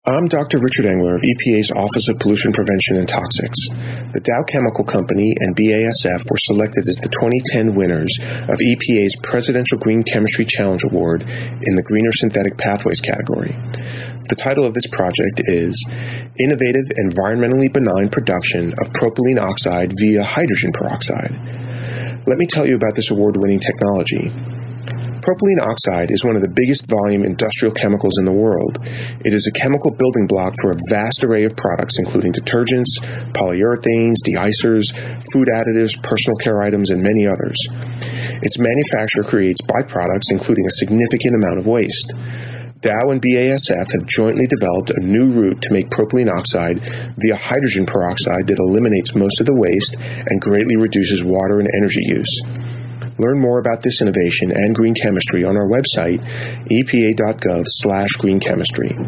I'm Dr. Richard Engler of EPA's Office of Pollution Prevention and Toxics. The Dow Chemical Company and BASF were selected as the 2010 winners of EPA's Presidential Green Chemistry Challenge Award in the Greener Synthetic Pathways category. The title of this project is Innovative Environmentally Benign Production of Propylene Oxide via Hydrogen Peroxide. Let me tell you about this award-winning technology. Propylene oxide is one of the biggest volume industrial chemicals in the world. It is a chemical building block for a vast array of products, including detergents, polyurethanes, de-icers, food additives, personal care items, and many others. Its manufacture creates byproducts, including a significant amount of waste. Dow and BASF have jointly developed a new route to make propylene oxide via hydrogen peroxide that eliminates most of the waste and greatly reduces water and energy use. Learn more about this innovation and green chemistry on our website, epa.gov/greenchemistry.